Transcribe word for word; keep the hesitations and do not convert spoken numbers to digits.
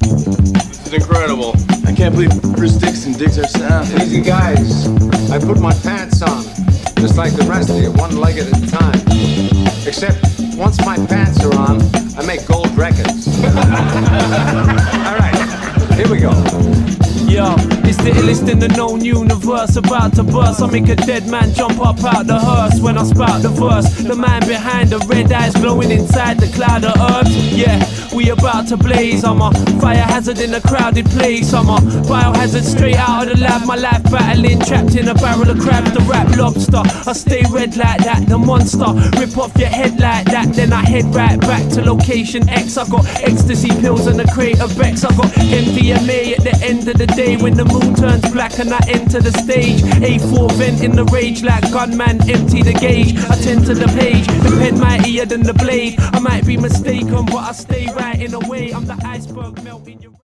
This is incredible. I can't believe Bruce Dixon digs our sound. Easy guys. I put my pants on, just like the rest of you, one leg at a time. Except once my pants are on, I make gold records. All right, here we go. Yo, it's the illest in the known universe, about to burst. I make a dead man jump up out the hearse when I spout the verse. The man behind the red eyes glowing inside the cloud of herbs. Yeah, we about to blaze. I'm a fire hazard in a crowded place. I'm a biohazard straight out of the lab. My life battling, trapped in a barrel of crabs. The rap lobster, I stay red like that. The monster, rip off your head like that. Then I head right back to location X. I got ecstasy pills and a crate of Bex. I got M D M A at the end of the day when the moon turns black and I enter the stage. A four vent in the rage like gunman, empty the gauge. I tend to the page, the pen mightier than the blade. I might be mistaken, but I stay right in a way. I'm the iceberg melting your